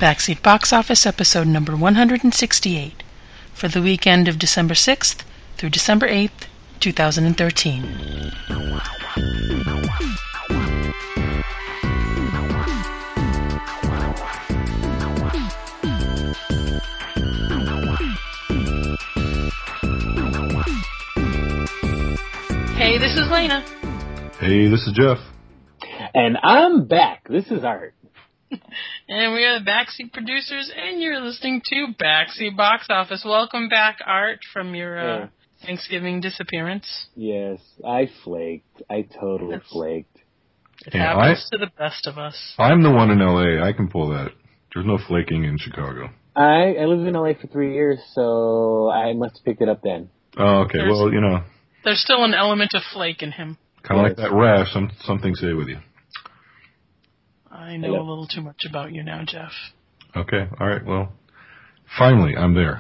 Backseat Box Office episode number 168 for the weekend of December 6th through December 8th, 2013. Hey, this is Lena. Hey, this is Jeff. And I'm back. This is Art. And we are the Backseat producers, and you're listening to Backseat Box Office. Welcome back, Art, from your Thanksgiving disappearance. Yes, I flaked. I totally flaked. It happens to the best of us. I'm the one in L.A. I can pull that. There's no flaking in Chicago. I lived in L.A. for 3 years, so I must have picked it up then. Oh, okay. Well, you know. There's still an element of flake in him. Kind of like that rash. Something stay with you. I know a little too much about you now, Jeff. Okay. All right. Well, finally, I'm there.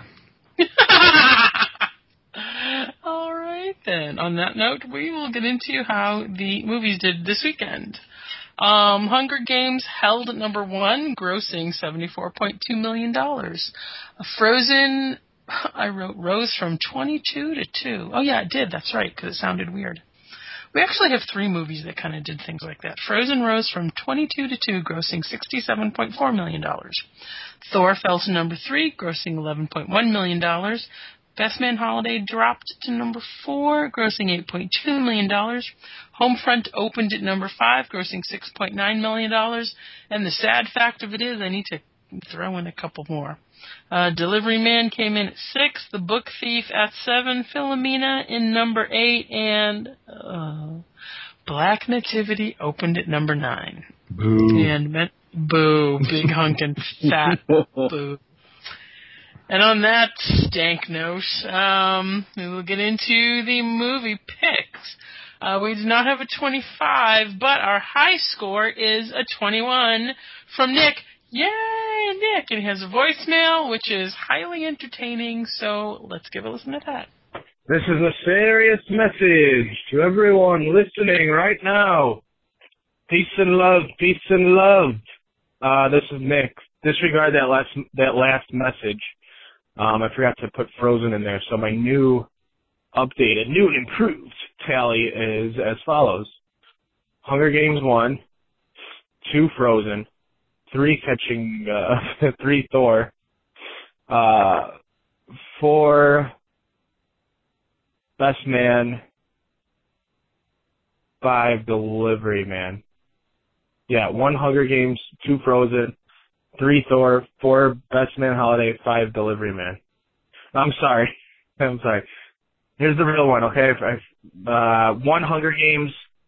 All right, then. On that note, we will get into how the movies did this weekend. Hunger Games held at number 1, grossing $74.2 million. Frozen, I wrote, rose from 22 to 2. Oh, yeah, it did. That's right, because it sounded weird. We actually have 3 movies that kind of did things like that. Frozen rose from 22 to 2, grossing $67.4 million. Thor fell to number 3, grossing $11.1 million. Best Man Holiday dropped to number 4, grossing $8.2 million. Homefront opened at number 5, grossing $6.9 million. And the sad fact of it is, I need to throw in a couple more. Delivery Man came in at 6, The Book Thief at 7, Philomena in number 8, and Black Nativity opened at number 9. Boo. And boo, big hunkin' fat boo. And on that stank note, we will get into the movie picks. We do not have a 25, but our high score is a 21 from Nick. Yay, Nick! And he has a voicemail, which is highly entertaining, so let's give a listen to that. This is a serious message to everyone listening right now. Peace and love, peace and love. This is Nick. Disregard that last message. I forgot to put Frozen in there, so my new updated, new and improved tally is as follows. Hunger Games 1, 2 Frozen, 3 catching, 3 Thor, 4 Best Man, 5 Delivery Man. Yeah, 1 Hunger Games, 2 Frozen, 3 Thor, 4 Best Man Holiday, 5 Delivery Man. I'm sorry. Here's the real one, okay? 1 Hunger Games,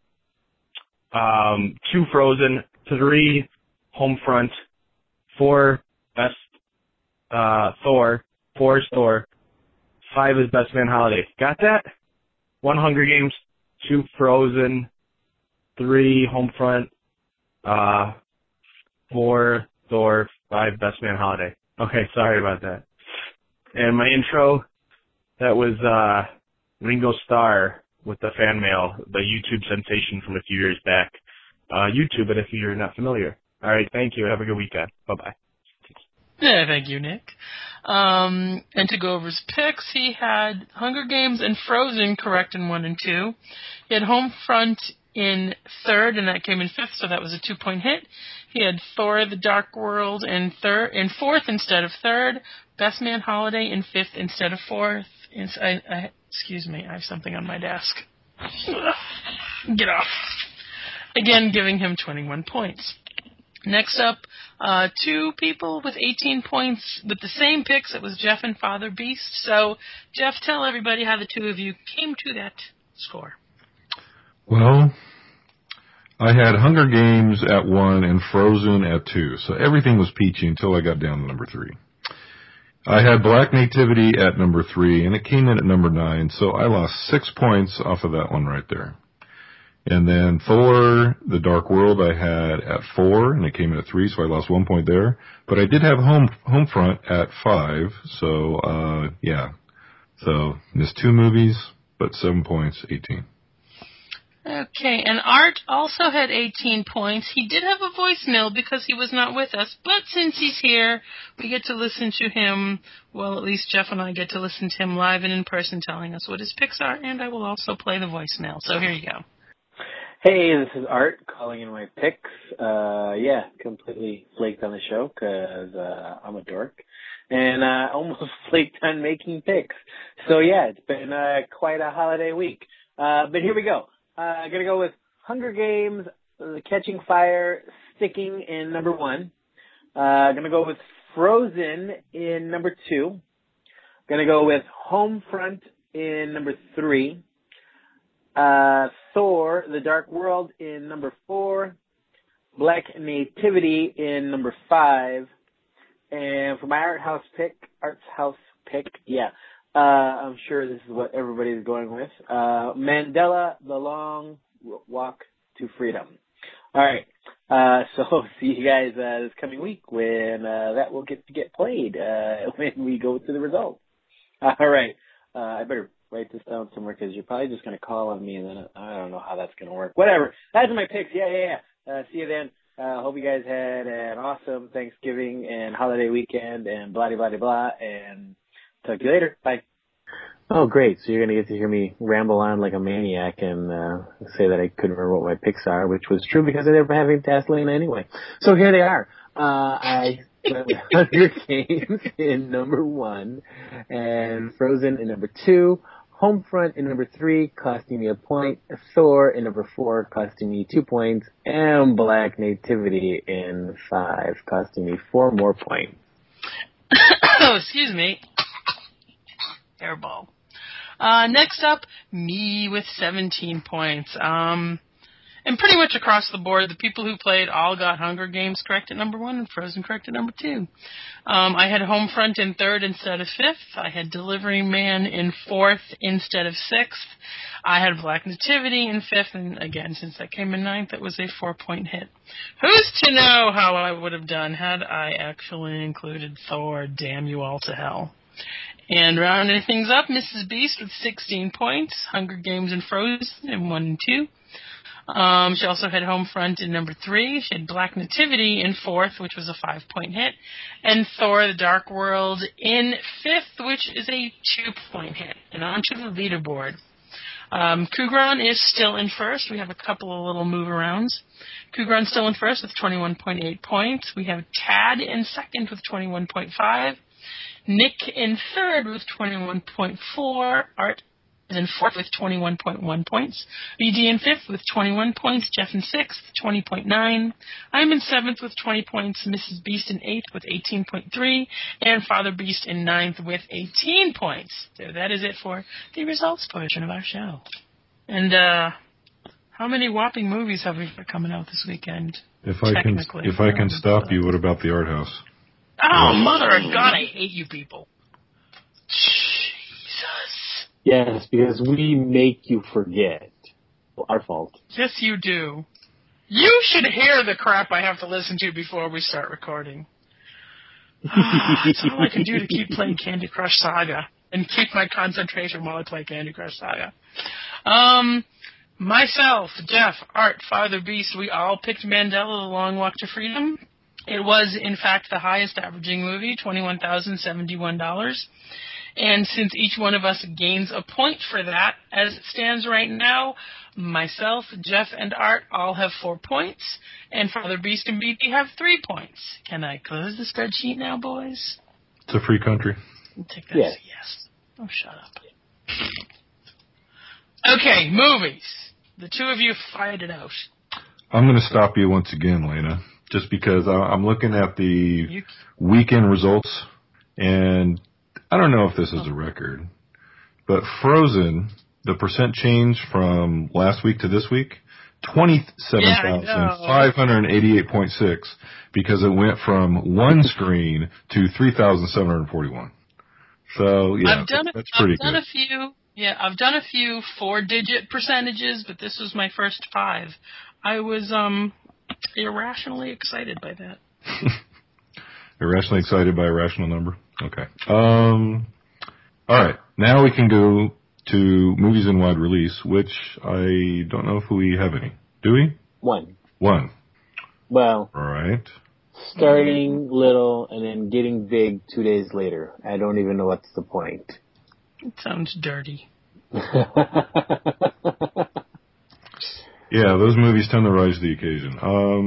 2 Frozen, 3 Homefront, 4 Best Thor, 4 is Thor, 5 is Best Man Holiday. Got that? 1 Hunger Games, 2 Frozen, 3 Homefront, 4 Thor, 5 Best Man Holiday. Okay, sorry about that. And my intro, that was Ringo Starr with the fan mail, the YouTube sensation from a few years back. YouTube it if you're not familiar. All right, thank you. Have a good weekend. Bye-bye. Yeah, thank you, Nick. And to go over his picks, he had Hunger Games and Frozen correct in 1 and 2. He had Homefront in 3rd, and that came in 5th, so that was a 2-point hit. He had Thor: The Dark World in 4th instead of 3rd. Best Man Holiday in 5th instead of 4th. Excuse me, I have something on my desk. Get off. Again, giving him 21 points. Next up, 2 people with 18 points with the same picks. It was Jeff and Father Beast. So, Jeff, tell everybody how the 2 of you came to that score. Well, I had Hunger Games at 1 and Frozen at 2. So everything was peachy until I got down to number 3. I had Black Nativity at number 3, and it came in at number 9. So I lost 6 points off of that one right there. And then Thor: The Dark World I had at 4, and it came in at 3, so I lost 1 point there. But I did have Homefront at 5, so, yeah. So, missed 2 movies, but 7 points, 18. Okay, and Art also had 18 points. He did have a voicemail because he was not with us, but since he's here, we get to listen to him, well, at least Jeff and I get to listen to him live and in person telling us what his picks are, and I will also play the voicemail. So here you go. Hey, this is Art calling in my picks. Completely flaked on the show because I'm a dork. And almost flaked on making picks. So yeah, it's been quite a holiday week. But here we go. I'm going to go with Hunger Games, Catching Fire, sticking in number 1. Going to go with Frozen in number 2. Going to go with Homefront in number 3. Thor, The Dark World in number 4. Black Nativity in number 5. And for my Art's house pick, I'm sure this is what everybody's going with. Mandela, The Long Walk to Freedom. All right. So see you guys this coming week when that will get played when we go through the results. All right. I better write this down somewhere because you're probably just going to call on me and then I don't know how that's going to work. Whatever. That's my picks. Yeah. See you then. Hope you guys had an awesome Thanksgiving and holiday weekend and blah, blah, blah, blah. And talk to you later. Bye. Oh, great. So you're going to get to hear me ramble on like a maniac and say that I couldn't remember what my picks are, which was true because I never have any to ask Lena anyway. So here they are. I went with Hunger Games in number 1 and Frozen in number 2. Homefront in number 3, costing me a point. Thor in number 4, costing me 2 points. And Black Nativity in 5, costing me 4 more points. Oh, excuse me. Airball. Next up, me with 17 points. And pretty much across the board, the people who played all got Hunger Games correct at number 1 and Frozen correct at number 2. I had Homefront in 3rd instead of 5th. I had Delivery Man in 4th instead of 6th. I had Black Nativity in 5th, and again, since that came in 9th, it was a 4-point hit. Who's to know how I would have done had I actually included Thor? Damn you all to hell. And rounding things up, Mrs. Beast with 16 points, Hunger Games and Frozen in 1 and 2. She also had Homefront in number 3. She had Black Nativity in 4th, which was a 5-point hit. And Thor, The Dark World in 5th, which is a 2-point hit. And on to the leaderboard. Kugran is still in 1st. We have a couple of little move-arounds. Kugran's still in 1st with 21.8 points. We have Tad in 2nd with 21.5. Nick in 3rd with 21.4. Art is in 4th with 21.1 points. BD in 5th with 21 points. Jeff in 6th, 20.9. I'm in 7th with 20 points. Mrs. Beast in 8th with 18.3. And Father Beast in 9th with 18 points. So that is it for the results portion of our show. And how many whopping movies have we got coming out this weekend? If I can stop you, what about the Art House? Oh, mother of God, I hate you people. Jesus. Yes, because we make you forget. Our fault. Yes, you do. You should hear the crap I have to listen to before we start recording. That's all I can do to keep playing Candy Crush Saga and keep my concentration while I play Candy Crush Saga. Myself, Jeff, Art, Father Beast, we all picked Mandela, The Long Walk to Freedom. It was, in fact, the highest averaging movie, $21,071. And since each one of us gains a point for that, as it stands right now, myself, Jeff, and Art all have 4 points, and Father Beast and BD have 3 points. Can I close the spreadsheet now, boys? It's a free country. Take that as a yes. Oh, shut up. Okay, movies. The two of you fight it out. I'm going to stop you once again, Lena, just because I'm looking at the weekend results, and I don't know if this is a record, but Frozen, the percent change from last week to this week, 27,588.6, because it went from one screen to 3,741. So, yeah, that's pretty good. I've done a few 4-digit percentages, but this was my first 5. I was irrationally excited by that. Irrationally excited by a rational number? Okay. All right. Now we can go to movies in wide release, which I don't know if we have any. Do we? One. All Well, right. starting little and then getting big 2 days later. I don't even know what's the point. It sounds dirty. Yeah, those movies tend to rise to the occasion.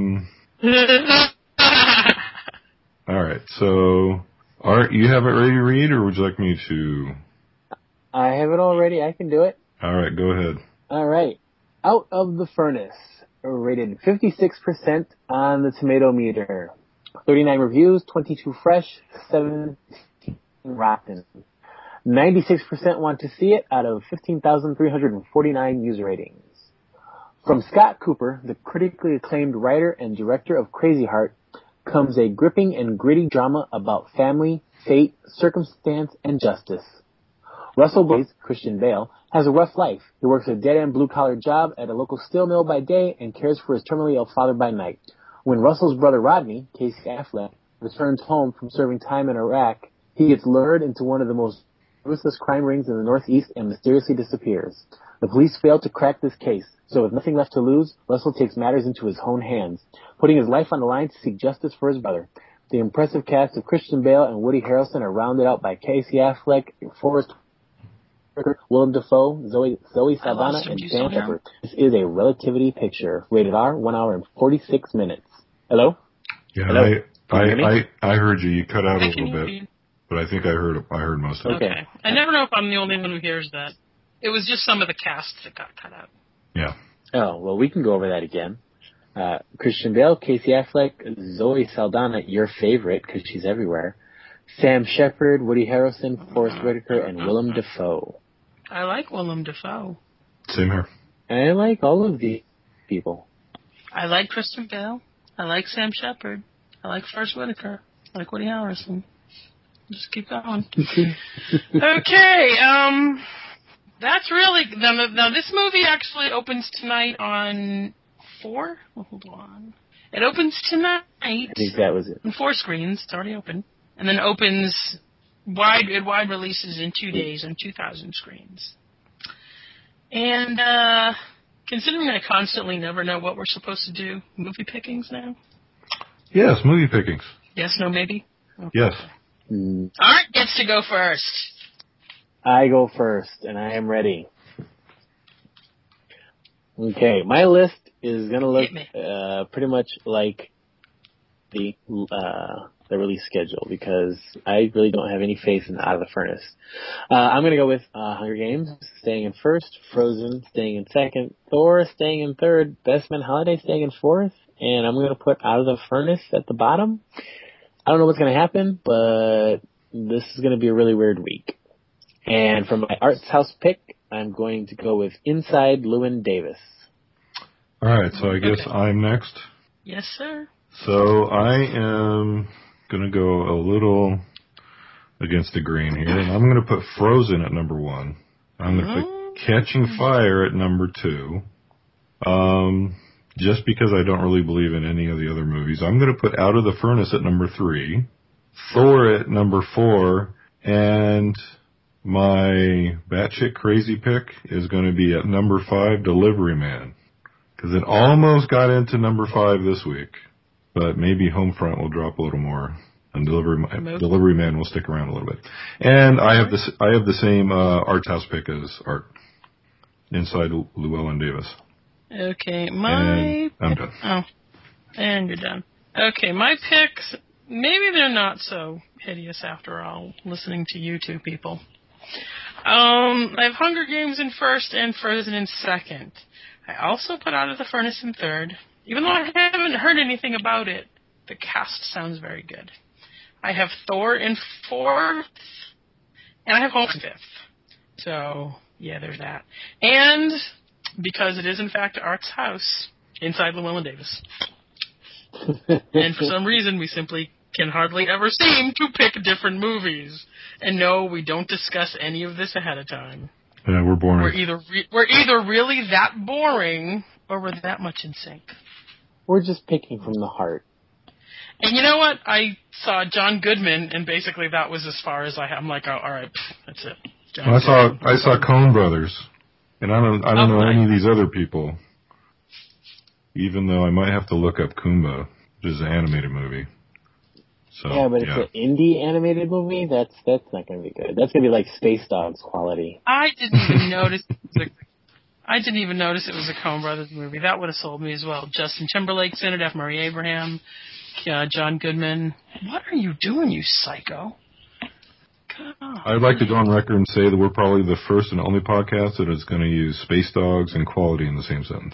All right, so Art, you have it ready to read, or would you like me to? I have it all ready. I can do it. All right, go ahead. All right. Out of the Furnace, rated 56% on the tomato meter. 39 reviews, 22 fresh, 17 rotten. 96% want to see it out of 15,349 user ratings. From Scott Cooper, the critically acclaimed writer and director of Crazy Heart, comes a gripping and gritty drama about family, fate, circumstance, and justice. Russell Blaze, Christian Bale, has a rough life. He works a dead-end blue-collar job at a local steel mill by day and cares for his terminally ill father by night. When Russell's brother Rodney, Casey Affleck, returns home from serving time in Iraq, he gets lured into one of the most ruthless crime rings in the Northeast and mysteriously disappears. The police fail to crack this case, so with nothing left to lose, Russell takes matters into his own hands, putting his life on the line to seek justice for his brother. The impressive cast of Christian Bale and Woody Harrelson are rounded out by Casey Affleck, Forrest Whitaker, Willem Dafoe, Zoe Saldana, and Sam Shepard. This is a relativity picture. Rated R, 1 hour and 46 minutes. Hello? Yeah, Hello? Can you hear me? I heard you. You cut out a I can little hear bit, you. but I think I heard most of it. Okay. I never know if I'm the only one who hears that. It was just some of the cast that got cut out. Yeah. Oh, well, we can go over that again. Christian Bale, Casey Affleck, Zoe Saldana, your favorite, because she's everywhere. Sam Shepard, Woody Harrelson, Forrest Whitaker, and Willem Dafoe. I like Willem Dafoe. Same here. I like all of these people. I like Christian Bale. I like Sam Shepard. I like Forrest Whitaker. I like Woody Harrelson. Just keep going. Okay, that's really... Now, this movie actually opens tonight on 4? Well, hold on. It opens tonight I think that was it. on 4 screens. It's already open. And then opens wide releases in 2 days on 2,000 screens. And considering I constantly never know what we're supposed to do, movie pickings now? Yes, movie pickings. Yes, no, maybe? Okay. Yes. Art gets to go first. I go first, and I am ready. Okay, my list is going to look pretty much like the release schedule, because I really don't have any faith in Out of the Furnace. I'm going to go with Hunger Games staying in first, Frozen staying in second, Thor staying in third, Best Man Holiday staying in fourth, and I'm going to put Out of the Furnace at the bottom. I don't know what's going to happen, but this is going to be a really weird week. And for my Arts House pick, I'm going to go with Inside Llewyn Davis. All right, so I guess I'm next. Yes, sir. So I am going to go a little against the grain here, and I'm going to put Frozen at number 1. I'm going to put Catching Fire at number 2. Just because I don't really believe in any of the other movies. I'm going to put Out of the Furnace at number 3, Thor at number 4, and my batshit crazy pick is going to be at number 5, Delivery Man. Because it almost got into number 5 this week, but maybe Homefront will drop a little more, and Delivery Man will stick around a little bit. And I have the same Arts House pick as Art, Inside Llewyn Davis. Okay, And I'm done. Oh, and you're done. Okay, my picks, maybe they're not so hideous after all, listening to you two people. I have Hunger Games in first and Frozen in second. I also put Out of the Furnace in third. Even though I haven't heard anything about it, the cast sounds very good. I have Thor in fourth, and I have Home in fifth. So, yeah, there's that. And because it is, in fact, Art's house, Inside Llewyn Davis. And for some reason, we simply can hardly ever seem to pick different movies. And no, we don't discuss any of this ahead of time. Yeah, we're boring. We're either really that boring, or we're that much in sync. We're just picking from the heart. And you know what? I saw John Goodman, and basically that was as far as I'm like, oh, all right, that's it. John I saw Coen Brothers, and I don't know any of these other people. Even though I might have to look up Kumba, which is an animated movie. So, yeah, but it's an indie animated movie. That's not going to be good. That's going to be like Space Dogs quality. I didn't even notice. I didn't even notice it was a Coen Brothers movie. That would have sold me as well. Justin Timberlake's in it, F. Murray Abraham, John Goodman. What are you doing, you psycho? God. I'd like to go on record and say that we're probably the first and only podcast that is going to use Space Dogs and quality in the same sentence.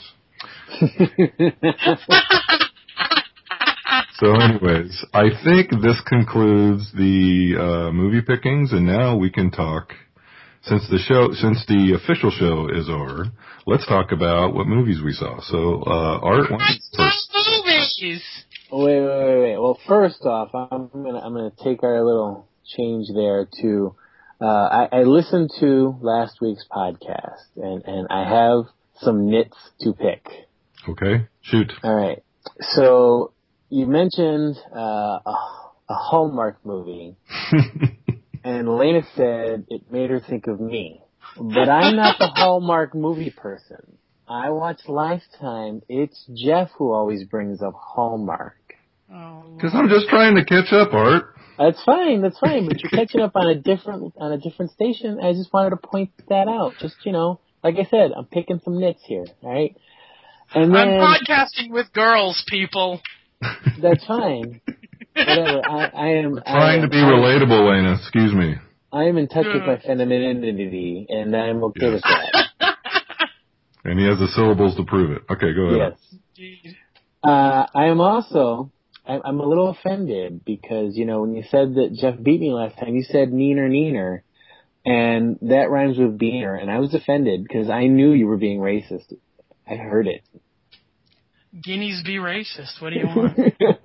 So anyways, I think this concludes the movie pickings, and now we can talk, since the official show is over, let's talk about what movies we saw. So, Art, first. Movies! Wait. Well, first off, I'm gonna take our little change there to, I listened to last week's podcast, and I have some nits to pick. Okay, shoot. All right. So you mentioned a Hallmark movie, and Elena said it made her think of me. But I'm not the Hallmark movie person. I watch Lifetime. It's Jeff who always brings up Hallmark. Because I'm just trying to catch up, Art. That's fine. But you're catching up on a different station. I just wanted to point that out. Just, like I said, I'm picking some nits here. All right. And then, I'm podcasting with girls, people. That's fine. Whatever. I am trying to be relatable, Lena. Excuse me. I am in touch with my femininity, and I'm okay with that. And he has the syllables to prove it. Okay, go ahead. Yes. I am also. I'm a little offended because when you said that Jeff beat me last time, you said neener, and that rhymes with beaner, and I was offended because I knew you were being racist. I heard it. Guineas be racist. What do you want?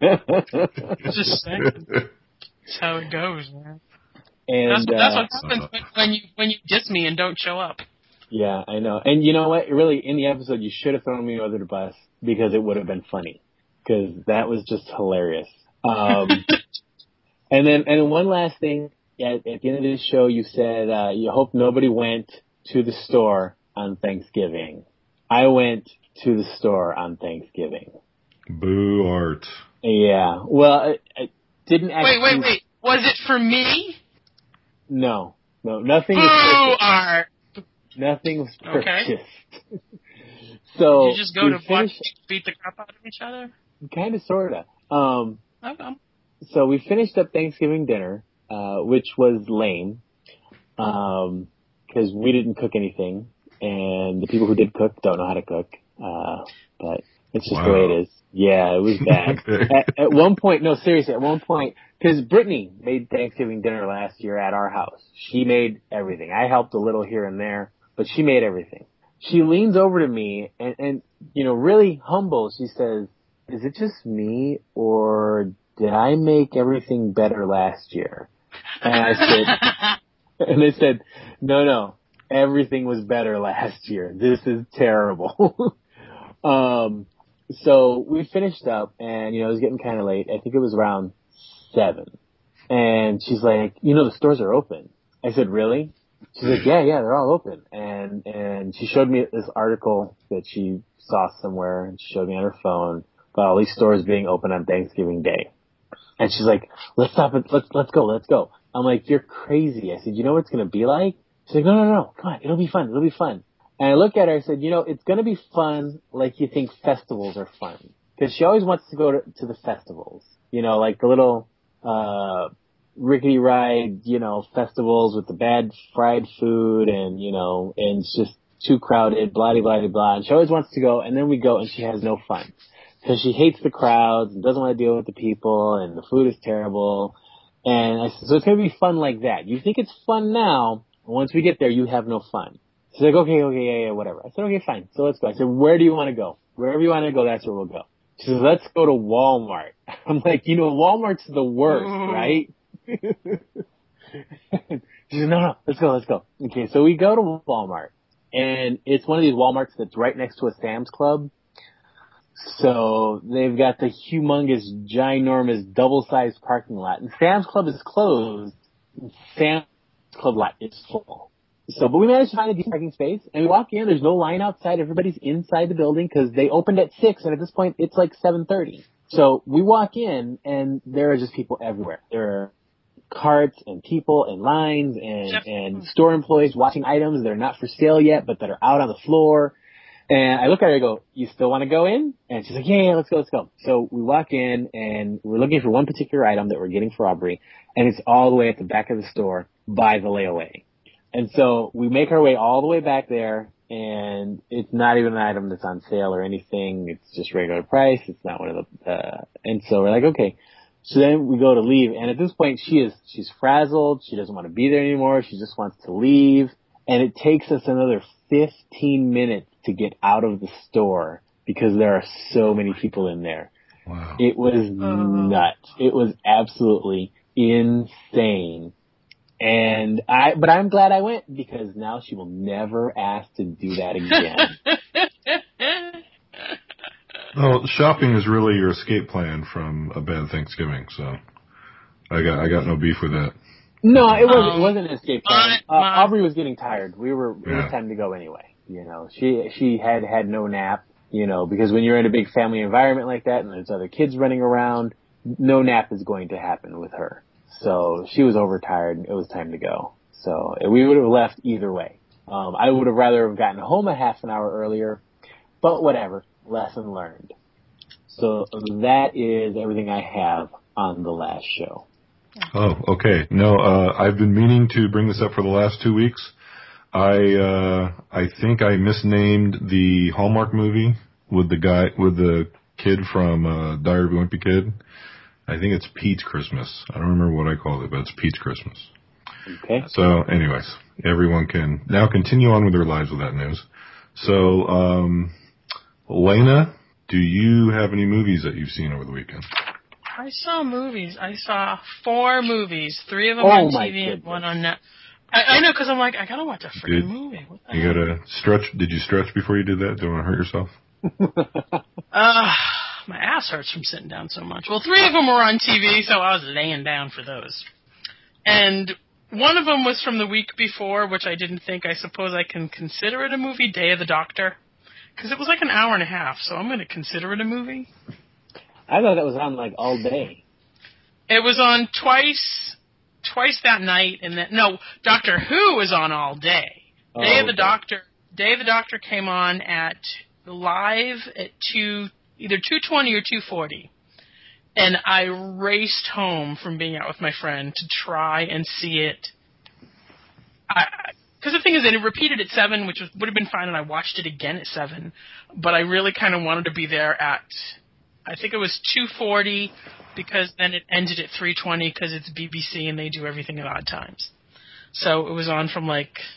Just saying. That's how it goes, man. And that's what happens when you diss me and don't show up. Yeah, I know. And you know what? Really, in the episode, you should have thrown me under the bus because it would have been funny. Because that was just hilarious. And then one last thing. At the end of this show, you said you hope nobody went to the store on Thanksgiving. I went to the store on Thanksgiving. Boo, Art. Yeah. Well, I didn't actually... Wait. Was it for me? No, nothing Boo, was purchased. Art. Nothing was purchased. Okay. So you just go to watch beat the crap out of each other? Kind of, sort of. Okay. So we finished up Thanksgiving dinner, which was lame, because we didn't cook anything, and the people who did cook don't know how to cook, but it's just the way it is. Yeah, it was bad. At one point, no, seriously, at one point, because Brittany made Thanksgiving dinner last year at our house. She made everything. I helped a little here and there, but she made everything. She leans over to me and really humble, she says, "Is it just me, or did I make everything better last year?" And I said, no, everything was better last year. This is terrible. So we finished up, and it was getting kind of late. I think it was around 7. And she's like, the stores are open. I said, really? She's like, yeah, they're all open. And she showed me this article that she saw somewhere, and she showed me on her phone about all these stores being open on Thanksgiving Day. And she's like, let's stop it. Let's go. I'm like, you're crazy. I said, you know what it's going to be like? She's like, no. Come on. It'll be fun. And I look at her, I said, it's going to be fun like you think festivals are fun. Because she always wants to go to the festivals. Like the little, rickety ride, festivals with the bad fried food and it's just too crowded, blah, blah, blah, blah. And she always wants to go, and then we go and she has no fun. Because she hates the crowds and doesn't want to deal with the people, and the food is terrible. And I said, so it's going to be fun like that. You think it's fun now, and once we get there, you have no fun. She's like, okay, yeah, whatever. I said, okay, fine. So let's go. I said, where do you want to go? Wherever you want to go, that's where we'll go. She says, let's go to Walmart. I'm like, Walmart's the worst, right? She said, no, let's go. Okay, so we go to Walmart. And it's one of these Walmarts that's right next to a Sam's Club. So they've got the humongous, ginormous, double-sized parking lot. And Sam's Club is closed. And Sam's Club lot is full. But we managed to find a decent parking space, and we walk in. There's no line outside. Everybody's inside the building because they opened at 6, and at this point, it's like 7:30. So we walk in, and there are just people everywhere. There are carts and people and lines and store employees watching items that are not for sale yet, but that are out on the floor. And I look at her and go, "You still want to go in?" And she's like, yeah, let's go. So we walk in, and we're looking for one particular item that we're getting for Aubrey, and it's all the way at the back of the store by the layaway. And so we make our way all the way back there, and it's not even an item that's on sale or anything. It's just regular price. It's not one of the, and so we're like, okay. So then we go to leave, and at this point she's frazzled. She doesn't want to be there anymore. She just wants to leave. And it takes us another 15 minutes to get out of the store because there are so many people in there. Wow. It was nuts. It was absolutely insane. But I'm glad I went because now she will never ask to do that again. Well, shopping is really your escape plan from a bad Thanksgiving, so I got no beef with that. No, it wasn't an escape plan. Aubrey was getting tired. It was time to go anyway. You know, she had no nap, you know, because when you're in a big family environment like that and there's other kids running around, no nap is going to happen with her. So she was overtired. It was time to go. So we would have left either way. I would have rather have gotten home a half an hour earlier, but whatever. Lesson learned. So that is everything I have on the last show. Oh, okay. No, I've been meaning to bring this up for the last 2 weeks. I think I misnamed the Hallmark movie with the kid from Diary of a Wimpy Kid. I think it's Pete's Christmas. I don't remember what I called it, but it's Pete's Christmas. Okay. So, anyways, everyone can now continue on with their lives with that news. So, Lena, do you have any movies that you've seen over the weekend? I saw movies. I saw 4 movies. 3 of them on TV and 1 on net. I know, because I'm like, I gotta watch a freaking movie. What the hell? Gotta stretch. Did you stretch before you did that? Don't want to hurt yourself? My ass hurts from sitting down so much. Well, 3 of them were on TV, so I was laying down for those. And one of them was from the week before, which I didn't think. I suppose I can consider it a movie, Day of the Doctor. Because it was like an hour and a half, so I'm going to consider it a movie. I thought that was on like all day. It was on twice that night, and then Doctor Who was on all day. Day of the Doctor came on at live at either 2:20 or 2:40, and I raced home from being out with my friend to try and see it. Because the thing is that it repeated at 7, which would have been fine, and I watched it again at 7. But I really kind of wanted to be there at, I think it was 2:40, because then it ended at 3:20 because it's BBC and they do everything at odd times. So it was on from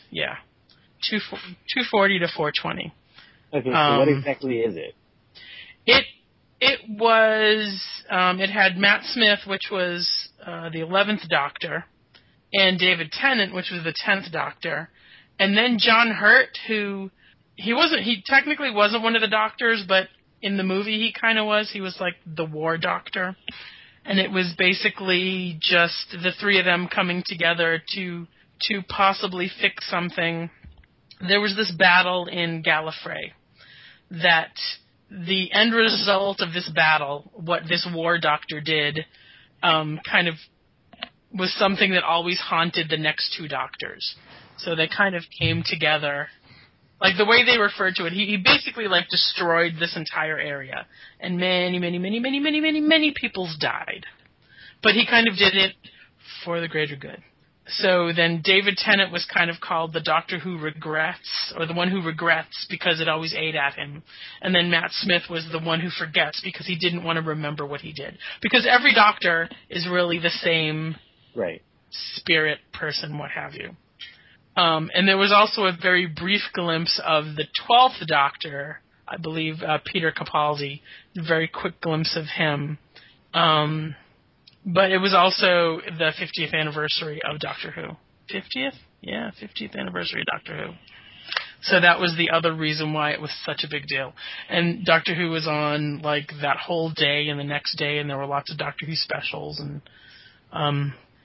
2:40 to 4:20. Okay, so what exactly is it? It was, it had Matt Smith, which was the 11th Doctor, and David Tennant, which was the 10th Doctor, and then John Hurt, who he technically wasn't one of the Doctors, but in the movie he kind of was. He was like the War Doctor, and it was basically just the 3 of them coming together to possibly fix something. There was this battle in Gallifrey that the end result of this battle, what this War Doctor did, kind of was something that always haunted the next 2 Doctors. So they kind of came together. Like, the way they referred to it, he basically, destroyed this entire area. And many peoples died. But he kind of did it for the greater good. So then David Tennant was kind of called the Doctor Who regrets, or the one who regrets because it always ate at him. And then Matt Smith was the one who forgets because he didn't want to remember what he did. Because every Doctor is really the same spirit, person, what have you. And there was also a very brief glimpse of the 12th Doctor, I believe, Peter Capaldi, a very quick glimpse of him. But it was also the 50th anniversary of Doctor Who. 50th? Yeah, 50th anniversary of Doctor Who. So that was the other reason why it was such a big deal. And Doctor Who was on, that whole day and the next day, and there were lots of Doctor Who specials. And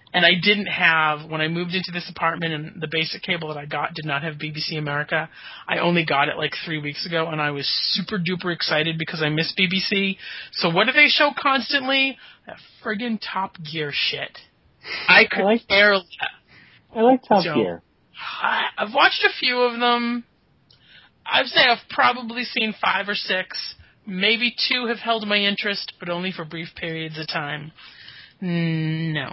And I didn't have, when I moved into this apartment and the basic cable that I got did not have BBC America, I only got it like 3 weeks ago, and I was super duper excited because I miss BBC. So what do they show constantly? That friggin' Top Gear shit. I could care less. I like Top Gear. I've watched a few of them. I'd say I've probably seen 5 or 6. Maybe 2 have held my interest, but only for brief periods of time. No.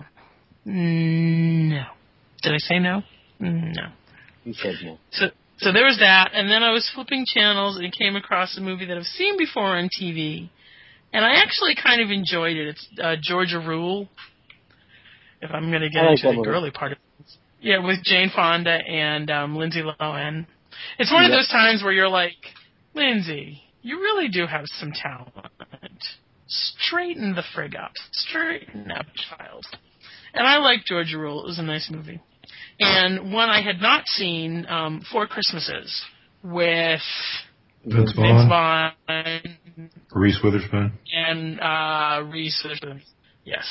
Did I say no? No. You said no. So there was that, and then I was flipping channels and came across a movie that I've seen before on TV, and I actually kind of enjoyed it. It's Georgia Rule, if I'm going to get into the girly part of it. Yeah, with Jane Fonda and Lindsay Lohan. It's one of those times where you're like, Lindsay, you really do have some talent. Straighten the frig up. Straighten up, child. And I like Georgia Rule. It was a nice movie. And one I had not seen, Four Christmases, with Vince Vaughn. Reese Witherspoon. And Reese Witherspoon. Yes.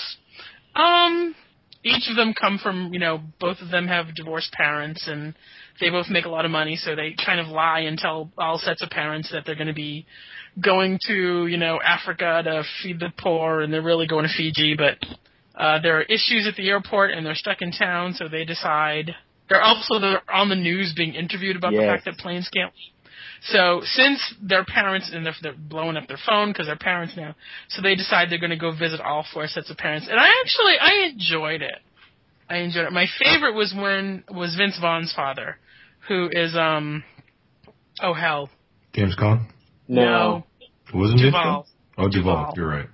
Each of them come from, both of them have divorced parents, and they both make a lot of money, so they kind of lie and tell all sets of parents that they're going to be going to, Africa to feed the poor, and they're really going to Fiji, but there are issues at the airport, and they're stuck in town, so they decide. They're on the news being interviewed about the fact that planes can't leave. So since their parents, and they're blowing up their phone because they're parents now, so they decide they're going to go visit all 4 sets of parents. And I enjoyed it. My favorite was Vince Vaughn's father, who is, oh hell. James Caan? No. It wasn't James Duvall. Caan? Oh, Duvall. You're right.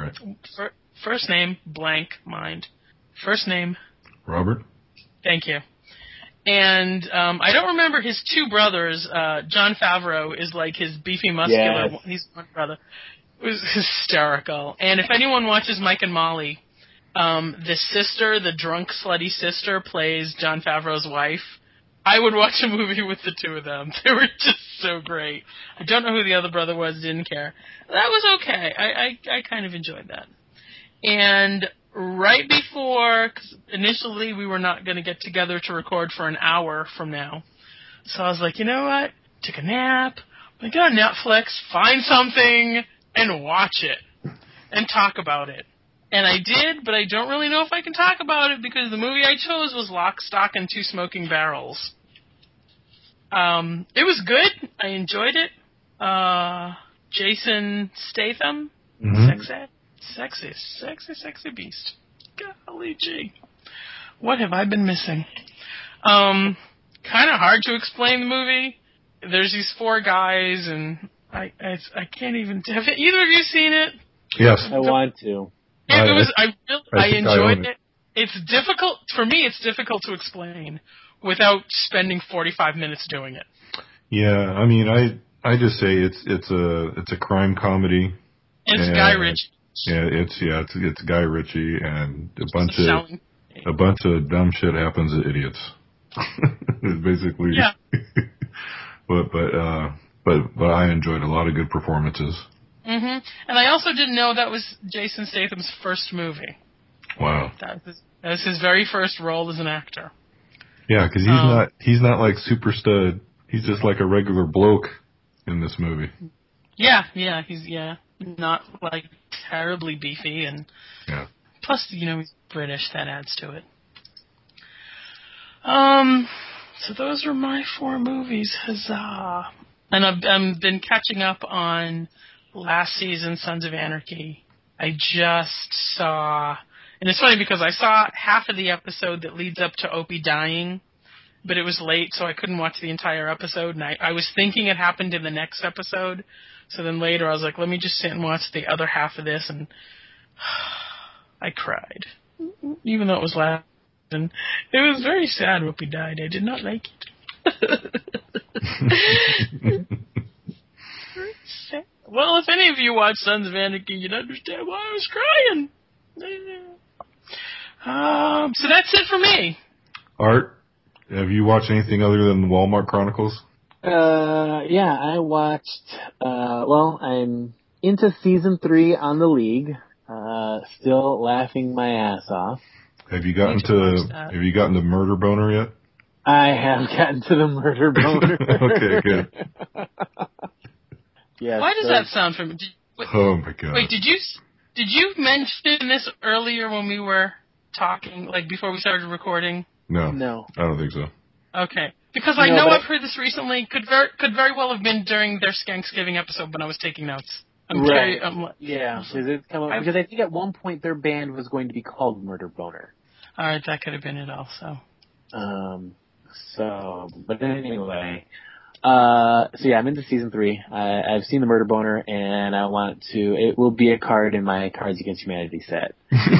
First name, blank mind. First name. Robert? Thank you. And I don't remember his 2 brothers. Jon Favreau is like his beefy, muscular. Yes. He's one brother. It was hysterical. And if anyone watches Mike and Molly, the sister, the drunk, slutty sister, plays Jon Favreau's wife. I would watch a movie with the 2 of them. They were just so great. I don't know who the other brother was. Didn't care. That was okay. I kind of enjoyed that. And right before, because initially we were not going to get together to record for an hour from now. So I was like, you know what? Took a nap. I'm going to get on Netflix, find something, and watch it. And talk about it. And I did, but I don't really know if I can talk about it because the movie I chose was Lock, Stock, and Two Smoking Barrels. It was good. I enjoyed it. Jason Statham. Mm-hmm. Sexy beast. Golly gee. What have I been missing? Kind of hard to explain the movie. There's these 4 guys, and I can't even... Have either of you seen it? Yes. I want to. I enjoyed it. It's difficult for me. It's difficult to explain without spending 45 minutes doing it. Yeah, I mean, I just say it's a crime comedy. It's Guy Ritchie. Yeah, it's Guy Ritchie, and a bunch of dumb shit happens to idiots. It's basically. Yeah. but I enjoyed a lot of good performances. Mhm. And I also didn't know that was Jason Statham's first movie. Wow. That was his very first role as an actor. Yeah, because he's not like super stud. He's just like a regular bloke in this movie. Yeah, he's not like terribly beefy, and plus he's British. That adds to it. So those are my 4 movies. Huzzah! And I've been catching up on last season's Sons of Anarchy. I just saw, and it's funny because I saw half of the episode that leads up to Opie dying, but it was late, so I couldn't watch the entire episode, and I was thinking it happened in the next episode, so then later I was like, let me just sit and watch the other half of this, and I cried, even though it was last, and it was very sad Opie died. I did not like it. Well, if any of you watch Sons of Anarchy, you'd understand why I was crying. So that's it for me. Art, have you watched anything other than the Walmart Chronicles? Yeah, I watched, I'm into season 3 on The League, still laughing my ass off. Have you gotten to Murder Boner yet? I have gotten to the Murder Boner. Okay, good. Yes. Why does that sound familiar? Oh my god. Wait, did you mention this earlier when we were talking, like before we started recording? No. I don't think so. Okay. Because I know I've heard this recently. Could very well have been during their Skanksgiving episode when I was taking notes. Right. Because I think at one point their band was going to be called Murder Boner. All right, that could have been it also. But anyway, I'm into season 3. I've seen the Murder Boner, and I want to. It will be a card in my Cards Against Humanity set,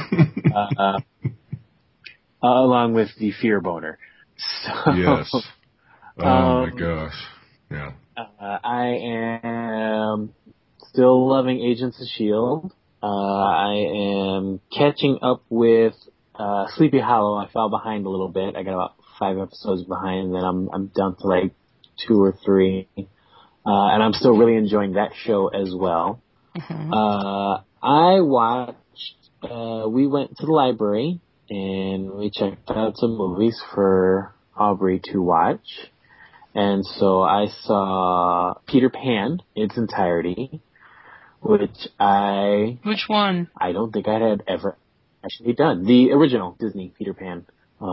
along with the Fear Boner. So, yes. Oh my gosh. Yeah. I am still loving Agents of S.H.I.E.L.D. I am catching up with Sleepy Hollow. I fell behind a little bit. I got about 5 episodes behind, and then I'm down to like 2 or 3. And I'm still really enjoying that show as well. Mm-hmm. I watched, we went to the library and we checked out some movies for Aubrey to watch. And so I saw Peter Pan in its entirety, which one? I don't think I had ever actually done. The original Disney Peter Pan,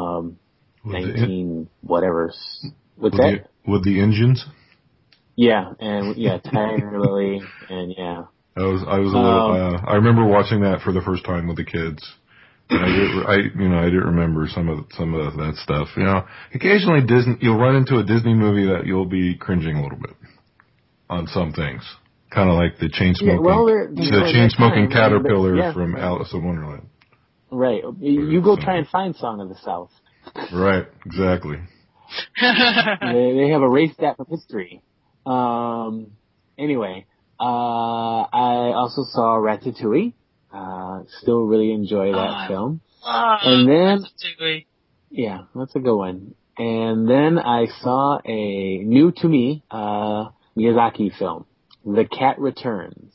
19 whatever. What's that? With the engines? Yeah, and Tiger Lily, and yeah. I was a little. I remember watching that for the first time with the kids. And I didn't remember some of that stuff. You know, occasionally you'll run into a Disney movie that you'll be cringing a little bit on some things. Kind of like the chain smoking caterpillar from Alice in Wonderland. Right. You go try and find Song of the South. Right. Exactly. They have erased that from history. Anyway, I also saw Ratatouille. Still really enjoy that film. And then, Ratatouille. Yeah, that's a good one. And then I saw a new to me, Miyazaki film, The Cat Returns.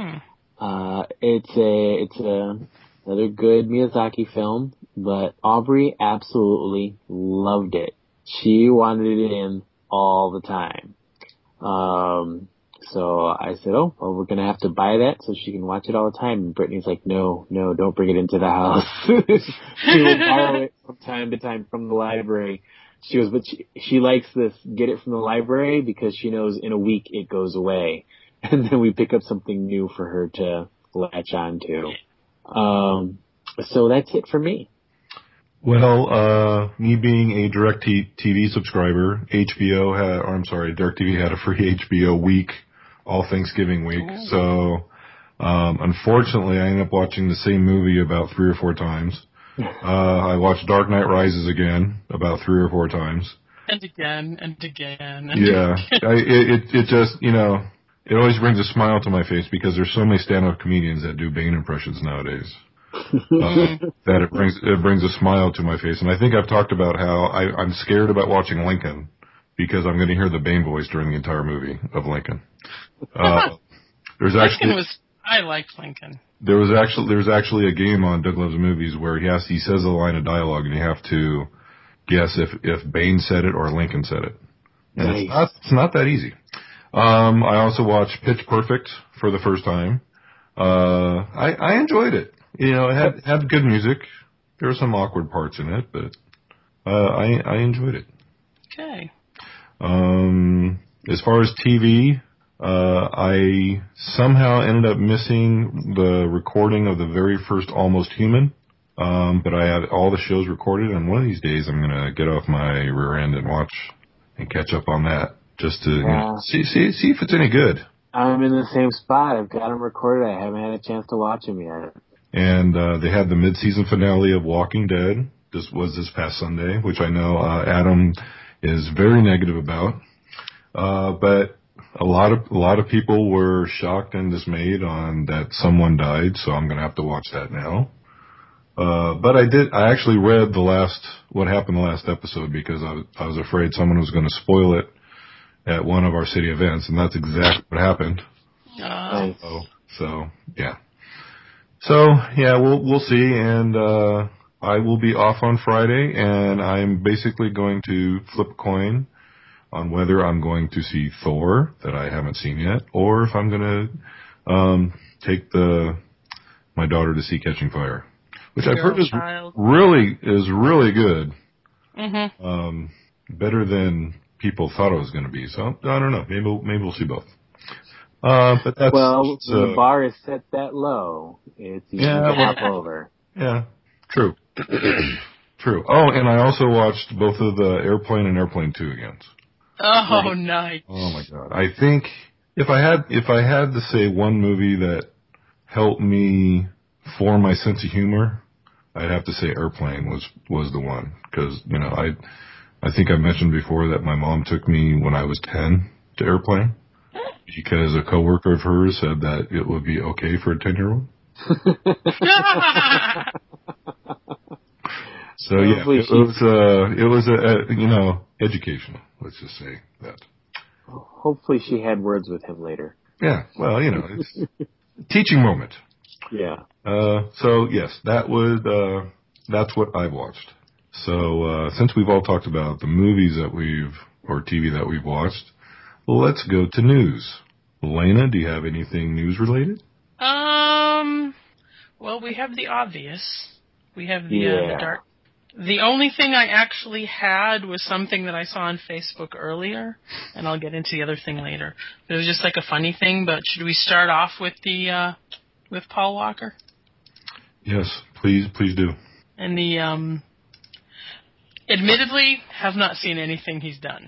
It's another good Miyazaki film, but Aubrey absolutely loved it. She wanted it in all the time. So I said, oh, well, we're going to have to buy that so she can watch it all the time. And Brittany's like, no, don't bring it into the house. She will borrow it from time to time from the library. She goes, but she likes this, get it from the library because she knows in a week it goes away. And then we pick up something new for her to latch on to. So that's it for me. Well, me being a DirecTV subscriber, DirecTV had a free HBO week, all Thanksgiving week. Oh. So, unfortunately, I ended up watching the same movie about 3 or 4 times. I watched Dark Knight Rises again about 3 or 4 times. And again, and again. Yeah. It just, it always brings a smile to my face because there's so many stand-up comedians that do Bane impressions nowadays. That it brings a smile to my face. And I think I've talked about how I'm scared about watching Lincoln because I'm going to hear the Bane voice during the entire movie of Lincoln. I liked Lincoln. There's actually a game on Doug Loves Movies where he says a line of dialogue and you have to guess if Bane said it or Lincoln said it. And nice. It's not that easy. I also watched Pitch Perfect for the first time. I enjoyed it. It had good music. There were some awkward parts in it, but I enjoyed it. Okay. As far as TV, I somehow ended up missing the recording of the very first Almost Human. But I have all the shows recorded, and one of these days I'm gonna get off my rear end and watch and catch up on that just to see if it's any good. I'm in the same spot. I've got them recorded. I haven't had a chance to watch them yet. And they had the mid-season finale of Walking Dead. This was this past Sunday, which I know Adam is very negative about. But a lot of people were shocked and dismayed on that someone died, so I'm going to have to watch that now. But I actually read what happened the last episode because I was afraid someone was going to spoil it at one of our city events, and that's exactly what happened. So yeah, we'll see, and I will be off on Friday, and I'm basically going to flip a coin on whether I'm going to see Thor, that I haven't seen yet, or if I'm going to take my daughter to see Catching Fire, which I've heard is really good. Mm-hmm. Better than people thought it was going to be. So I don't know. Maybe we'll see both. But that's when the bar is set that low, it's easy to hop over. Yeah, true. True. Oh, and I also watched both of the Airplane and Airplane 2 again. Oh, nice. Oh my God. I think if I had to say one movie that helped me form my sense of humor, I'd have to say Airplane was the one. Because, you know, I think I mentioned before that my mom took me when I was 10 to Airplane because a coworker of hers said that it would be okay for a 10-year-old. So yeah, it was educational. Let's just say that. Hopefully she had words with him later. Yeah, well, it's a teaching moment. Yeah. So yes, that's what I've watched. So since we've all talked about the movies or TV that we've watched, let's go to news. Elena, do you have anything news related? Well, we have the obvious. We have the dark. The only thing I actually had was something that I saw on Facebook earlier, and I'll get into the other thing later. It was just like a funny thing, but should we start off with with Paul Walker? Yes, please do. And admittedly, have not seen anything he's done.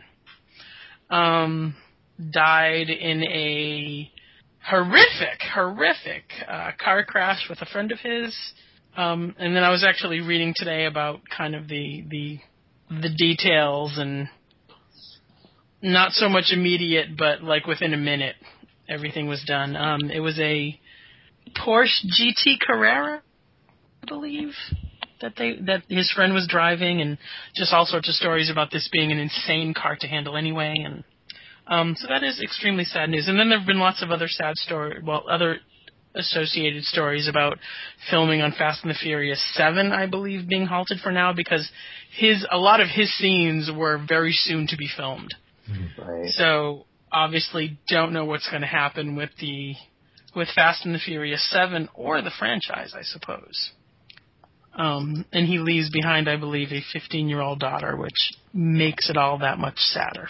Died in a horrific car crash with a friend of his. And then I was actually reading today about kind of the details, and not so much immediate, but like within a minute, everything was done. It was a Porsche GT Carrera, I believe, that his friend was driving, and just all sorts of stories about this being an insane car to handle anyway. And so that is extremely sad news. And then there have been lots of other sad other associated stories about filming on Fast and the Furious 7, I believe, being halted for now because a lot of his scenes were very soon to be filmed. Right. So obviously don't know what's going to happen with Fast and the Furious 7 or the franchise, I suppose. And he leaves behind, I believe, a 15-year-old daughter, which makes it all that much sadder.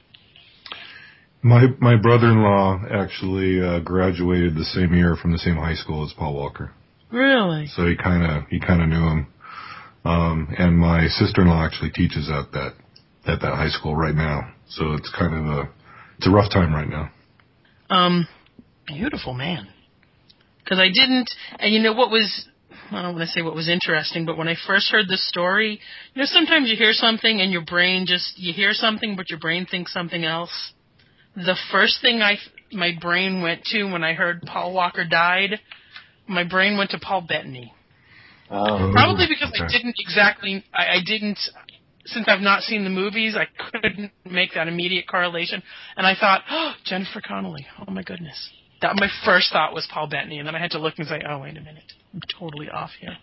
My brother-in-law actually graduated the same year from the same high school as Paul Walker. Really? So he kind of knew him. And my sister-in-law actually teaches at that high school right now. So it's kind of a rough time right now. Beautiful man. Because I didn't, and I don't want to say what was interesting, but when I first heard this story, sometimes you hear something and your brain you hear something, but your brain thinks something else. The first thing my brain went to when I heard Paul Walker died, my brain went to Paul Bettany. Oh. Probably because I didn't, since I've not seen the movies, I couldn't make that immediate correlation. And I thought, Jennifer Connelly, oh my goodness. My first thought was Paul Bettany, and then I had to look and say, oh, wait a minute, I'm totally off here.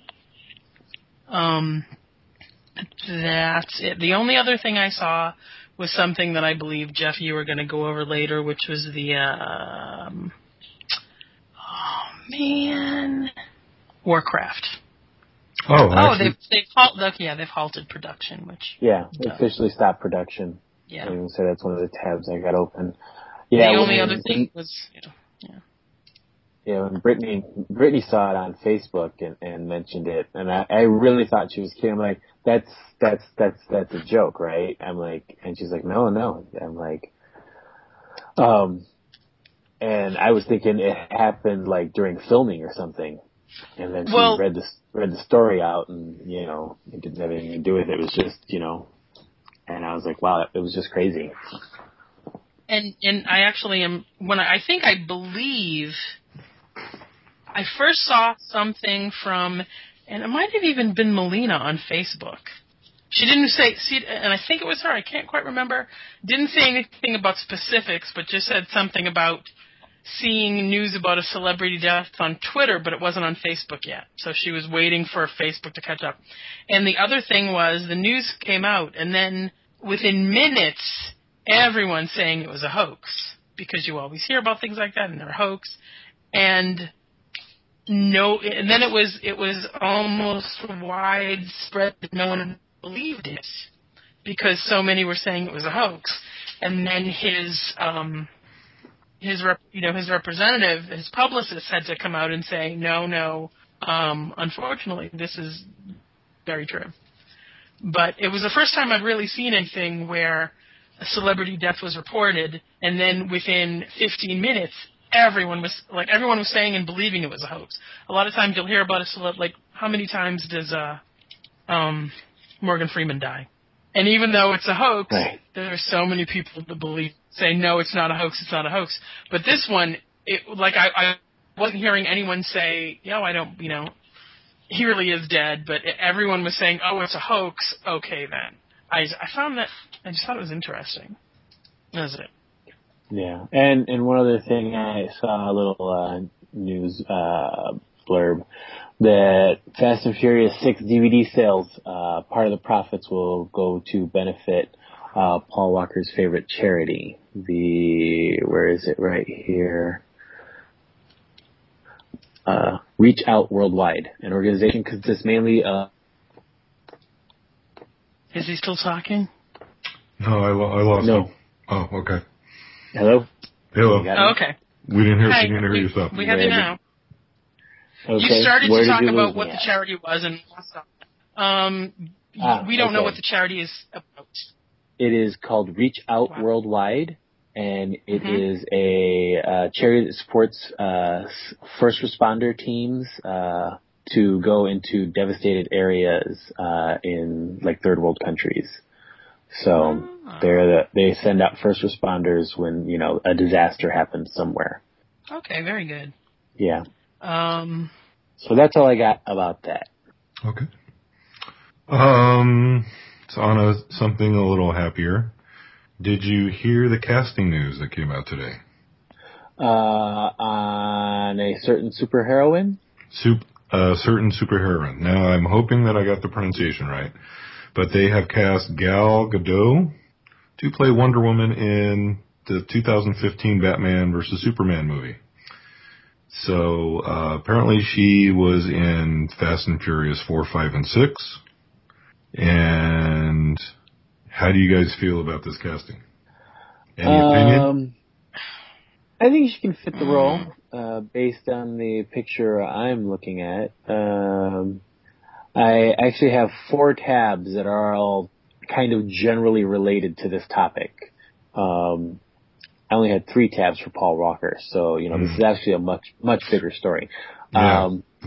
That's it. The only other thing I saw was something that I believe, Jeff, you were going to go over later, which was the, Warcraft. They've halted production, which... Yeah, they officially stopped production. Yeah. So that's one of the tabs I got open. Yeah. The only other thing was, Yeah, when Brittany saw it on Facebook and mentioned it, and I really thought she was kidding. I'm like, that's a joke, right? I'm like, and she's like, no. I'm like, and I was thinking it happened like during filming or something, and then she read the story out, and it didn't have anything to do with it. It was just and I was like, wow, it was just crazy. And I actually am I believe. I first saw something from, and it might have even been Melina on Facebook. She didn't say, and I think it was her, I can't quite remember, didn't say anything about specifics, but just said something about seeing news about a celebrity death on Twitter, but it wasn't on Facebook yet. So she was waiting for Facebook to catch up. And the other thing was the news came out, and then within minutes, everyone saying it was a hoax, because you always hear about things like that, and they're a hoax. And then it was almost widespread that no one believed it, because so many were saying it was a hoax. And then his representative, his publicist, had to come out and say, no, unfortunately, this is very true. But it was the first time I'd really seen anything where a celebrity death was reported, and then within 15 minutes, everyone was saying and believing it was a hoax. A lot of times you'll hear about how many times does Morgan Freeman die? And even though it's a hoax, right, there are so many people that say, no, it's not a hoax, it's not a hoax. But this one, I wasn't hearing anyone say, I don't, he really is dead, but everyone was saying, oh, it's a hoax, okay then. I found that, I just thought it was interesting. That was it. Yeah, and one other thing, I saw a little news blurb that Fast and Furious 6 DVD sales, part of the profits will go to benefit Paul Walker's favorite charity. Where is it? Right here. Reach Out Worldwide, an organization consists mainly of... Is he still talking? No, I lost No. him. Oh, okay. Hello? Hello. Oh, okay. We didn't hear. Hi, We didn't hear you stop. We have you now. Okay. You started Where to did talk you about lose what me the at? charity was, and we don't know okay. what the charity is about. It is called Reach Out Worldwide, and it is a charity that supports first responder teams to go into devastated areas in third world countries. So they send out first responders when a disaster happens somewhere. Okay, very good. Yeah. So that's all I got about that. Okay. It's on something a little happier. Did you hear the casting news that came out today? On a certain superheroine? Certain superheroine. Now, I'm hoping that I got the pronunciation right, but they have cast Gal Gadot to play Wonder Woman in the 2015 Batman vs. Superman movie. So, apparently she was in Fast and Furious 4, 5, and 6. And how do you guys feel about this casting? Any opinion? I think she can fit the role, based on the picture I'm looking at. I actually have 4 tabs that are all kind of generally related to this topic. I only had 3 tabs for Paul Walker, so, this is actually a much bigger story. Yeah,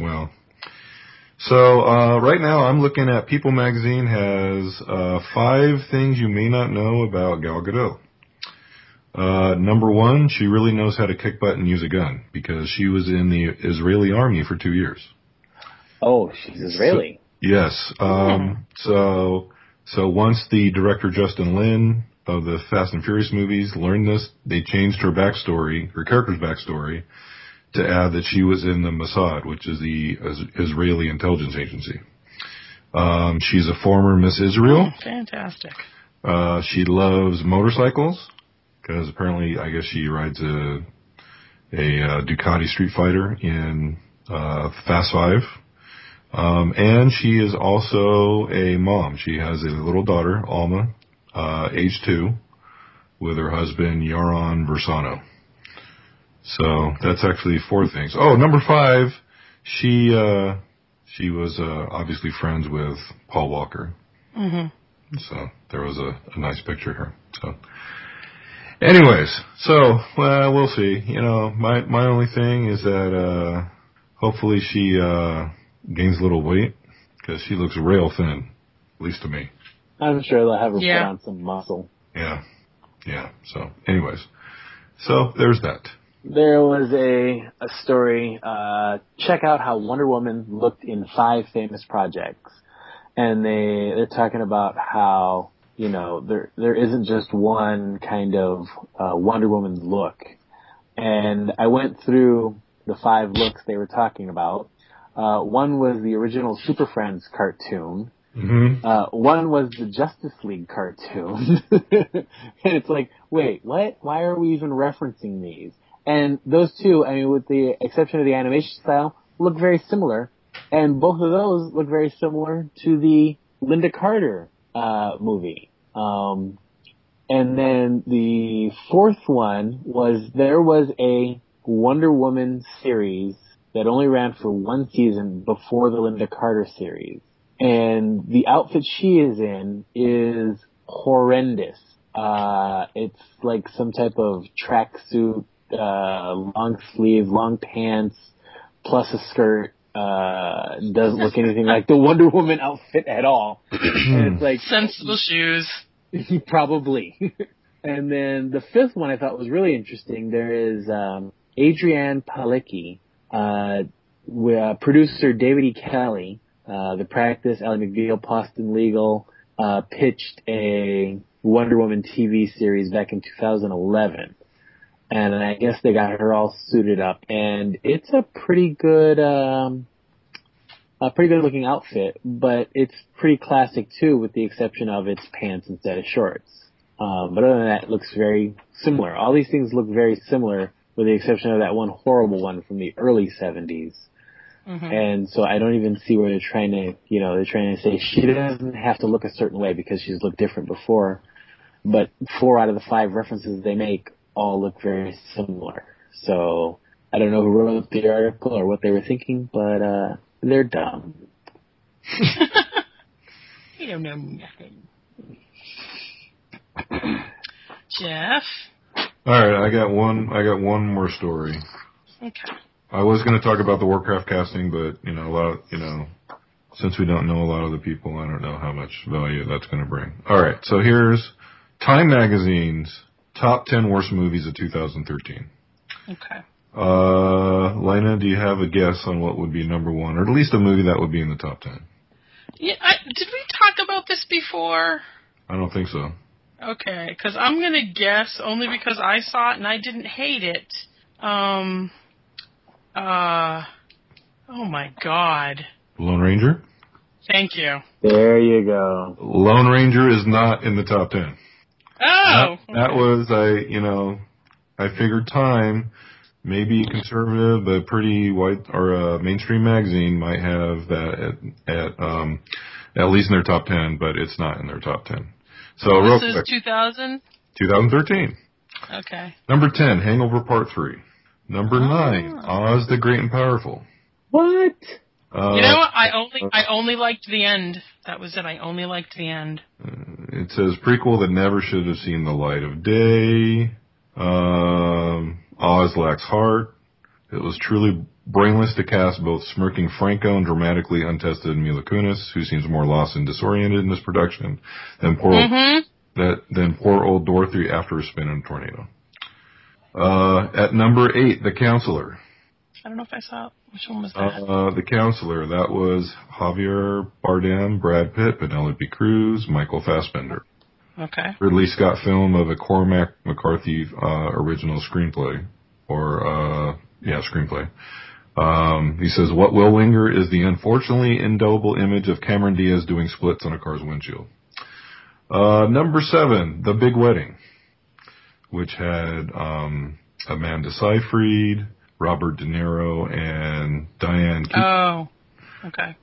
So, right now I'm looking at People Magazine has 5 things you may not know about Gal Gadot. Number 1, she really knows how to kick butt and use a gun, because she was in the Israeli army for 2 years. Oh, she's Israeli. Yes. So once the director Justin Lin of the Fast and Furious movies learned this, they changed her character's backstory, to add that she was in the Mossad, which is the Israeli intelligence agency. She's a former Miss Israel. Fantastic. She loves motorcycles, because apparently, I guess she rides a Ducati Street Fighter in Fast 5. And she is also a mom. She has a little daughter, Alma, age 2, with her husband, Yaron Versano. So that's actually 4 things. Oh, number 5, she was obviously friends with Paul Walker. Mm-hmm. So there was a nice picture here. So, anyways, we'll see. My only thing is that hopefully she gains a little weight, because she looks real thin, at least to me. I'm sure they'll have her put on some muscle. Yeah. So, anyways, there's that. There was a story, check out how Wonder Woman looked in 5 famous projects. And they're talking about how, there isn't just one kind of Wonder Woman look. And I went through the 5 looks they were talking about. One was the original Super Friends cartoon. Mm-hmm. One was the Justice League cartoon. And it's like, wait, what? Why are we even referencing these? And those two, I mean, with the exception of the animation style, look very similar. And both of those look very similar to the Linda Carter movie. And then the 4th one was, there was a Wonder Woman series that only ran for 1 season before the Linda Carter series. And the outfit she is in is horrendous. It's like some type of tracksuit, long sleeves, long pants, plus a skirt. Doesn't look anything like the Wonder Woman outfit at all. And it's like sensible shoes. Probably. And then the 5th one I thought was really interesting. There is Adrienne Palicki, producer David E. Kelly, The Practice, Ally McBeal, Boston Legal, pitched a Wonder Woman TV series back in 2011. And I guess they got her all suited up. And it's a pretty good looking outfit, but it's pretty classic too, with the exception of its pants instead of shorts. But other than that, it looks very similar. All these things look very similar, with the exception of that one horrible one from the early 70s. Mm-hmm. And so I don't even see where they're trying to say she doesn't have to look a certain way because she's looked different before. But 4 out of the 5 references they make all look very similar. So I don't know who wrote the article or what they were thinking, but they're dumb. You don't know nothing. Jeff? Alright, I got one more story. Okay. I was going to talk about the Warcraft casting, but, since we don't know a lot of the people, I don't know how much value that's going to bring. Alright, so here's Time Magazine's top 10 worst movies of 2013. Okay. Lena, do you have a guess on what would be number 1, or at least a movie that would be in the top 10? Yeah, did we talk about this before? I don't think so. Okay, because I'm going to guess only because I saw it and I didn't hate it. Oh my God. Lone Ranger? Thank you. There you go. Lone Ranger is not in the top 10. Oh! That was, I figured Time, maybe conservative, but pretty white, or mainstream magazine might have that at least in their top 10, but it's not in their top 10. So this real quick. Is 2000? 2013. Okay. Number 10, Hangover Part 3. Number 9, Oz the Great and Powerful. What? You know what? I only liked the end. That was it. I only liked the end. It says prequel that never should have seen the light of day. Oz lacks heart. It was truly brainless to cast both smirking Franco and dramatically untested Mila Kunis, who seems more lost and disoriented in this production than poor old Dorothy after a spin in a tornado. At number 8, The Counselor. I don't know if I saw it. Which one was that? The Counselor. That was Javier Bardem, Brad Pitt, Penelope Cruz, Michael Fassbender. Okay. Ridley Scott film of a Cormac McCarthy original screenplay. Screenplay. He says, what will linger is the unfortunately indelible image of Cameron Diaz doing splits on a car's windshield. Number 7, The Big Wedding, which had Amanda Seyfried, Robert De Niro, and Diane Keaton. Oh, okay.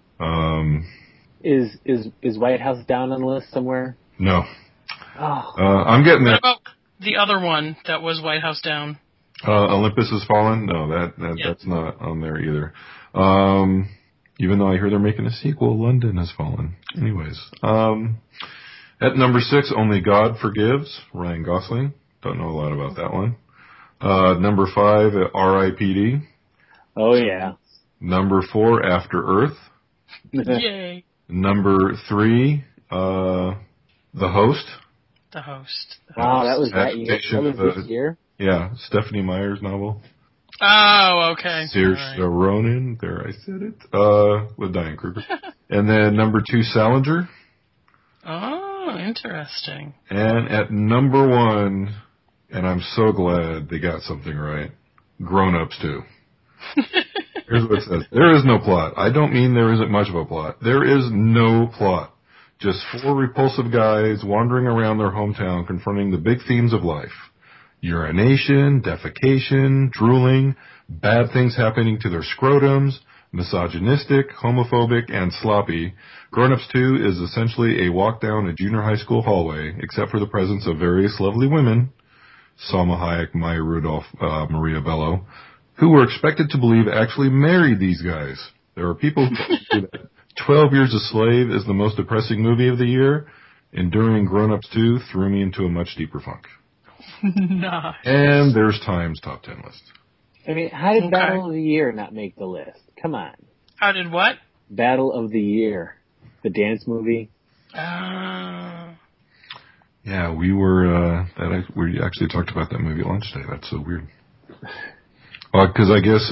Is White House down on the list somewhere? No. Oh. I'm getting there. What about the other one that was White House down? Olympus Has Fallen? No, that's not on there either. Even though I hear they're making a sequel, London Has Fallen. Anyways. At number 6, Only God Forgives, Ryan Gosling. Don't know a lot about that one. Number 5, R.I.P.D. Oh, yeah. Number 4, After Earth. Yay. Number 3, The Host. The Host. Wow, that was that year. That was this year? Yeah, Stephanie Meyer's novel. Oh, okay. Saoirse Ronan, there I said it, with Diane Kruger. And then number 2, Salinger. Oh, interesting. And at number 1, and I'm so glad they got something right, Grown Ups 2. Here's what it says. There is no plot. I don't mean there isn't much of a plot. There is no plot. Just four repulsive guys wandering around their hometown confronting the big themes of life. Urination, defecation, drooling, bad things happening to their scrotums, misogynistic, homophobic, and sloppy. Grown Ups 2 is essentially a walk down a junior high school hallway, except for the presence of various lovely women, Salma Hayek, Maya Rudolph, Maria Bello, who were expected to believe actually married these guys. There are people who believe that 12 Years a Slave is the most depressing movie of the year. Enduring Grown Ups 2 threw me into a much deeper funk. Nice. And there's Time's top 10 list. I mean, how did Battle of the Year not make the list? Come on. How did what? Battle of the Year. The dance movie. Yeah, we actually talked about that movie at lunch today. That's so weird. Because I guess,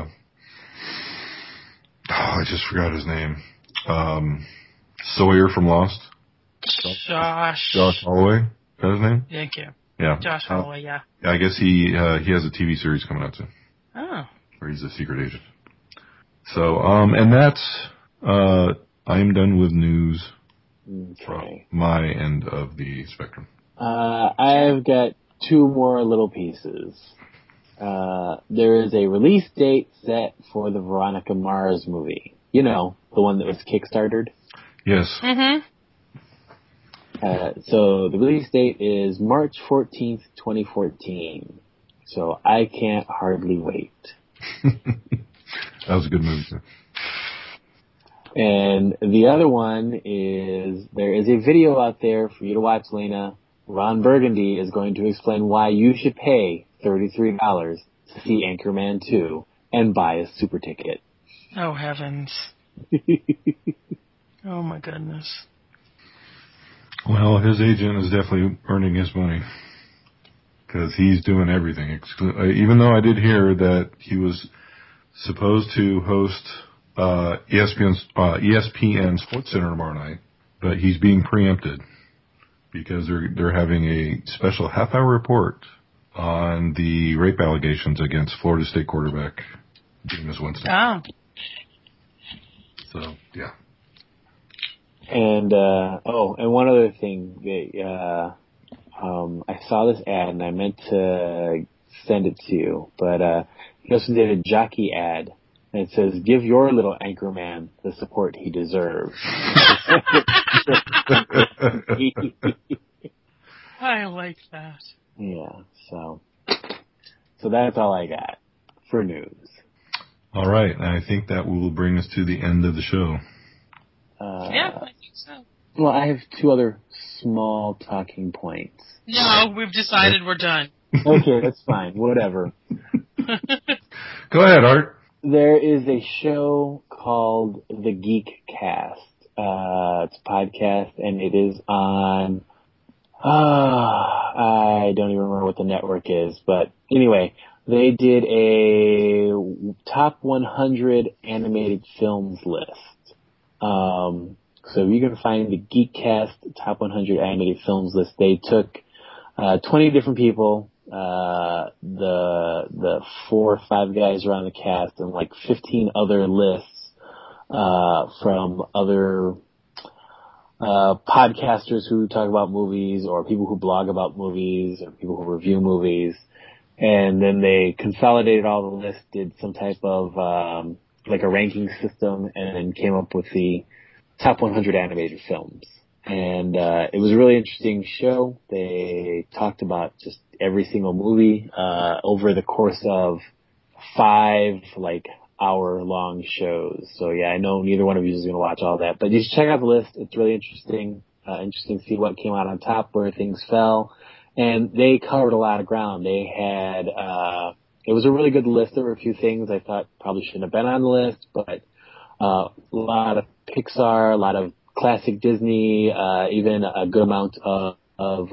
I just forgot his name. Sawyer from Lost. Josh Holloway. Is that his name? Thank you. Yeah. Josh Holloway, yeah. I guess he has a TV series coming out soon. Oh. Where he's a secret agent. So, and that's, I'm done with news from my end of the spectrum. I've got two more little pieces. There is a release date set for the Veronica Mars movie. You know, the one that was Kickstartered. Yes. Mm-hmm. So the release date is March 14th, 2014. So I can't hardly wait. That was a good movie, too. And the other one is, there is a video out there for you to watch, Lena. Ron Burgundy is going to explain why you should pay $33 to see Anchorman 2 and buy a super ticket. Oh, heavens. Oh, my goodness. Well, his agent is definitely earning his money. Because he's doing everything. Even though I did hear that he was supposed to host ESPN SportsCenter tomorrow night, but he's being preempted because they're having a special half-hour report on the rape allegations against Florida State quarterback Jameis Winston. Oh. So, yeah. And and one other thing, I saw this ad and I meant to send it to you, but he also did a jockey ad, and it says, "Give your little Anchorman the support he deserves." I like that. Yeah, so that's all I got for news. All right, and I think that will bring us to the end of the show. Yeah, I think so. Well, I have two other small talking points. No, we've decided we're done. Okay, that's fine. Whatever. Go ahead, Art. There is a show called The Geek Cast. It's a podcast, and it is on, I don't even remember what the network is, but anyway, they did a top 100 animated films list. So you can find the Geekcast top 100 animated films list. They took 20 different people, the 4 or 5 guys around the cast, and like 15 other lists from other podcasters who talk about movies, or people who blog about movies, or people who review movies. And then they consolidated all the lists, did some type of like a ranking system, and then came up with the top 100 animated films. And it was a really interesting show. They talked about just every single movie over the course of 5 like hour-long shows. So yeah, I know neither one of you is going to watch all that, but you should check out the list. It's really interesting. Interesting to see what came out on top, where things fell. And they covered a lot of ground. They had it was a really good list. There were a few things I thought probably shouldn't have been on the list, but a lot of Pixar, a lot of classic Disney, even a good amount of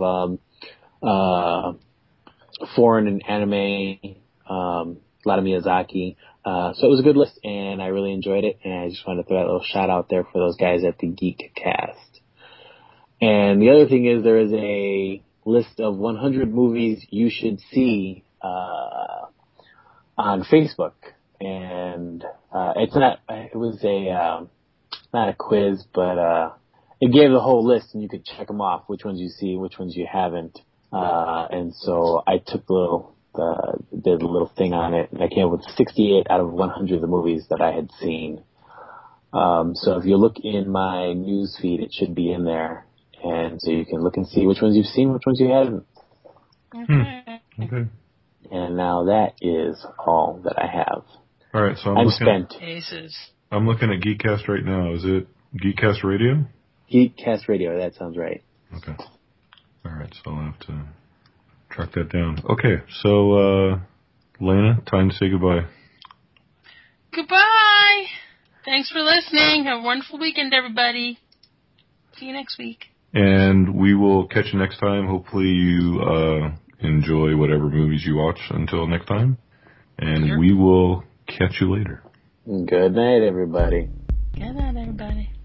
foreign and anime, a lot of Miyazaki. So it was a good list, and I really enjoyed it, and I just wanted to throw that little shout out there for those guys at the Geek Cast. And the other thing is, there is a list of 100 movies you should see on Facebook, and it's not. It was not a quiz, but it gave the whole list, and you could check them off, which ones you see, which ones you haven't. And so I took did a little thing on it, and I came up with 68 out of 100 of the movies that I had seen. So if you look in my news feed, it should be in there, and so you can look and see which ones you've seen, which ones you haven't. Okay. And now that is all that I have. All right, so I'm spent. Aces. I'm looking at Geekcast right now. Is it Geekcast Radio? Geekcast Radio, that sounds right. Okay. All right, so I'll have to track that down. Okay, so, Lena, time to say goodbye. Goodbye. Thanks for listening. Have a wonderful weekend, everybody. See you next week. And we will catch you next time. Hopefully you enjoy whatever movies you watch until next time. And we will catch you later. Good night, everybody. Good night, everybody.